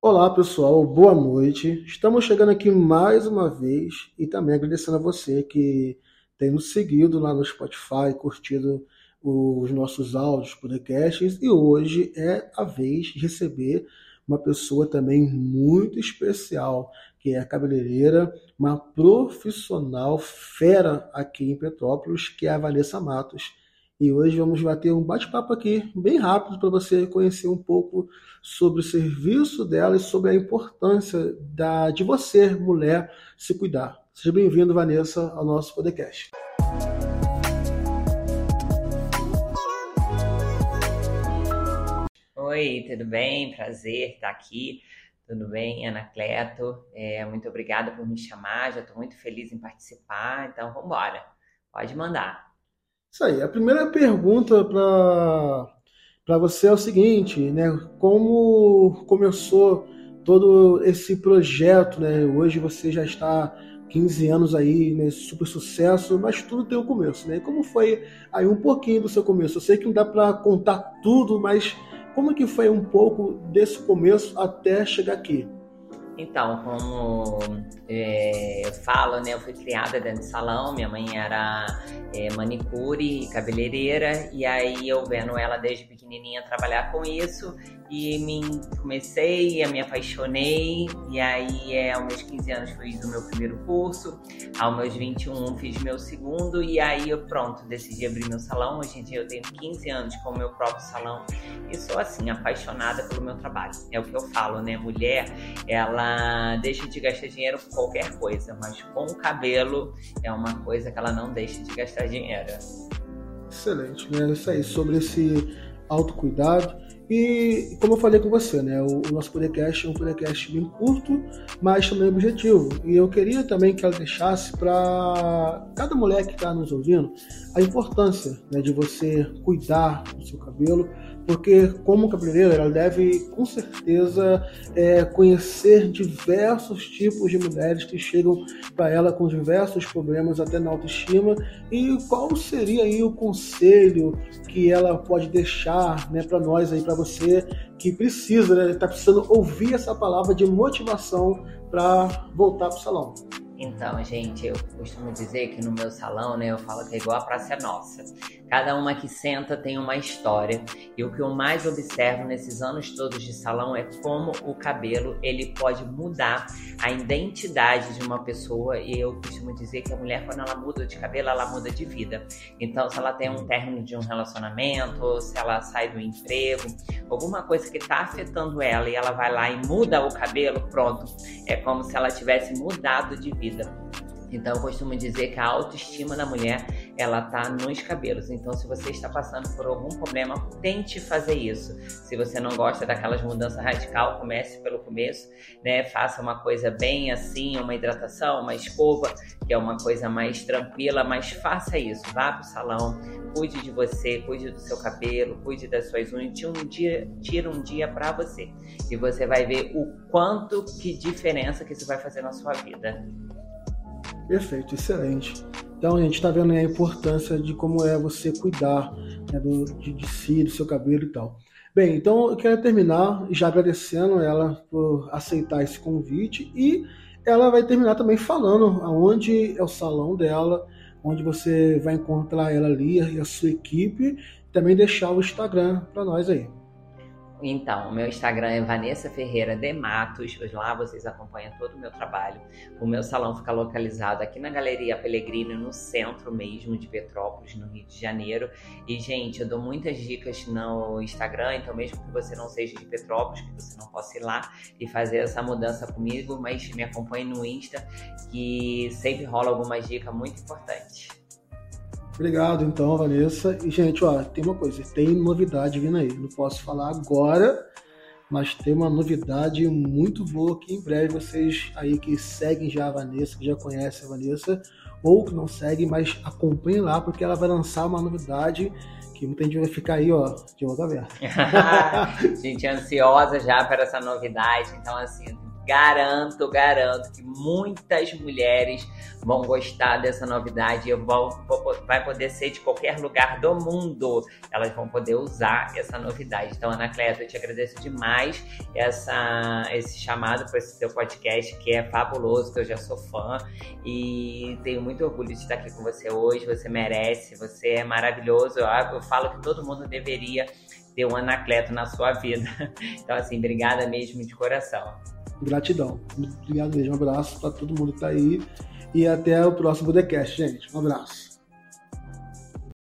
Olá pessoal, boa noite. Estamos chegando aqui mais uma vez e também agradecendo a você que tem nos seguido lá no Spotify, curtido os nossos áudios, podcasts, e hoje é a vez de receber uma pessoa também muito especial, que é a cabeleireira, uma profissional fera aqui em Petrópolis, que é a Vanessa Matos. E hoje vamos bater um bate-papo aqui, bem rápido, para você conhecer um pouco sobre o serviço dela e sobre a importância de você, mulher, se cuidar. Seja bem-vindo, Vanessa, ao nosso podcast. Oi, tudo bem? Prazer estar aqui. Tudo bem, Anacleto? Muito obrigada por me chamar, já estou muito feliz em participar, então vamos embora. Pode mandar. Isso aí. A primeira pergunta para você é o seguinte, né? Como começou todo esse projeto, né? Hoje você já está 15 anos aí, né? Super sucesso, mas tudo tem um começo, né? Como foi aí um pouquinho do seu começo? Eu sei que não dá para contar tudo, mas como que foi um pouco desse começo até chegar aqui? Então, como eu falo, né, eu fui criada dentro de salão, minha mãe era manicure e cabeleireira, e aí eu vendo ela desde pequenininha trabalhar com isso, e comecei, me apaixonei, e aí aos meus 15 anos fiz o meu primeiro curso, aos meus 21 fiz meu segundo, e aí eu decidi abrir meu salão. Hoje em dia eu tenho 15 anos com o meu próprio salão, e sou assim, apaixonada pelo meu trabalho. É o que eu falo, né, mulher, ela deixa de gastar dinheiro com qualquer coisa, mas com o cabelo é uma coisa que ela não deixa de gastar dinheiro. Excelente, né? Isso aí, sobre esse autocuidado. E como eu falei com você, né? O nosso podcast é um podcast bem curto, mas também objetivo. E eu queria também que ela deixasse para cada mulher que está nos ouvindo a importância, né, de você cuidar do seu cabelo, porque como cabeleireira ela deve com certeza conhecer diversos tipos de mulheres que chegam para ela com diversos problemas até na autoestima. E qual seria aí o conselho que ela pode deixar, né, para nós aí, para você que precisa, né, tá precisando ouvir essa palavra de motivação para voltar para o salão? Então, gente, eu costumo dizer que no meu salão, né, eu falo que é igual a Praça é Nossa. Cada uma que senta tem uma história. E o que eu mais observo nesses anos todos de salão é como o cabelo, ele pode mudar a identidade de uma pessoa. E eu costumo dizer que a mulher, quando ela muda de cabelo, ela muda de vida. Então, se ela tem um término de um relacionamento, se ela sai do emprego, alguma coisa que está afetando ela e ela vai lá e muda o cabelo, pronto. É como se ela tivesse mudado de vida. Então eu costumo dizer que a autoestima da mulher, ela tá nos cabelos. Então se você está passando por algum problema, tente fazer isso. Se você não gosta daquelas mudanças radicais, comece pelo começo, né? Faça uma coisa bem assim, uma hidratação, uma escova, que é uma coisa mais tranquila, mas faça isso. Vá pro salão, cuide de você, cuide do seu cabelo, cuide das suas unhas, tira um dia para você. E você vai ver o quanto que diferença que isso vai fazer na sua vida. Perfeito, excelente. Então, a gente está vendo aí a importância de como é você cuidar, né, de si, do seu cabelo e tal. Bem, então eu quero terminar já agradecendo ela por aceitar esse convite, e ela vai terminar também falando aonde é o salão dela, onde você vai encontrar ela ali e a sua equipe, também deixar o Instagram para nós aí. Então, o meu Instagram é Vanessa Ferreira de Matos. Lá vocês acompanham todo o meu trabalho. O meu salão fica localizado aqui na Galeria Pellegrini, no centro mesmo de Petrópolis, no Rio de Janeiro. E, gente, eu dou muitas dicas no Instagram, então mesmo que você não seja de Petrópolis, que você não possa ir lá e fazer essa mudança comigo, mas me acompanhe no Insta, que sempre rola algumas dicas muito importantes. Obrigado, então, Vanessa. E, gente, ó, tem uma coisa, tem novidade vindo aí. Não posso falar agora, mas tem uma novidade muito boa que em breve vocês aí que seguem já a Vanessa, que já conhecem a Vanessa, ou que não seguem, mas acompanhem lá, porque ela vai lançar uma novidade que muita gente vai ficar aí, ó, de boca aberta. Gente, ansiosa já para essa novidade. Então, assim, garanto que muitas mulheres vão gostar dessa novidade. Vai poder ser de qualquer lugar do mundo, elas vão poder usar essa novidade. Então, Anacleto, eu te agradeço demais esse chamado para esse teu podcast, que é fabuloso, que eu já sou fã e tenho muito orgulho de estar aqui com você hoje. Você merece, você é maravilhoso. Eu falo que todo mundo deveria ter um Anacleto na sua vida. Então, assim, obrigada mesmo de coração. Gratidão. Muito obrigado mesmo. Um abraço para todo mundo que tá aí. E até o próximo podcast, gente. Um abraço.